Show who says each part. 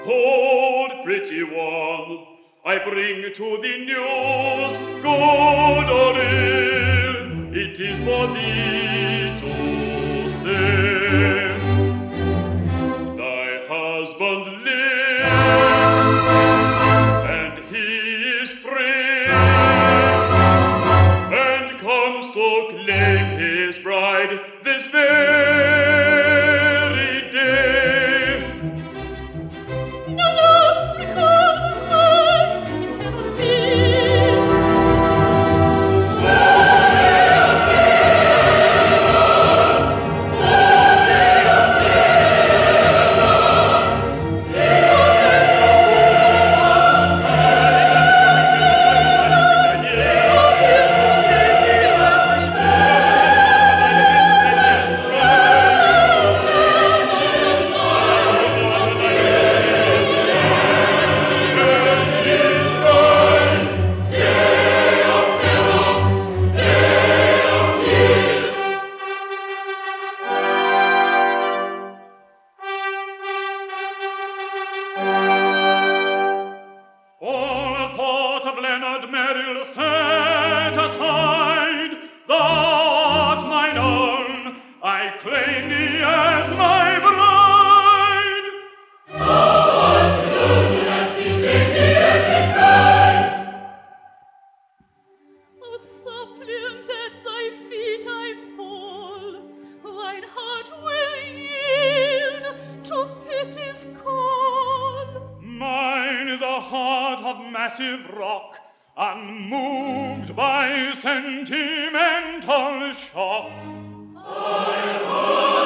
Speaker 1: Hold, pretty one, I bring to thee news, good or ill, it is for thee to say. Thy husband lives, and he is free, and comes to claim his bride this very day.
Speaker 2: No, recall those words, it cannot be.
Speaker 1: All thought of Leonard Merrill set aside, thou art mine own, I claim thee as my bride.
Speaker 2: O suppliant, at thy feet I fall, thine heart will yield to pity's call.
Speaker 1: Mine the heart of massive rock, unmoved by sentimental shock. I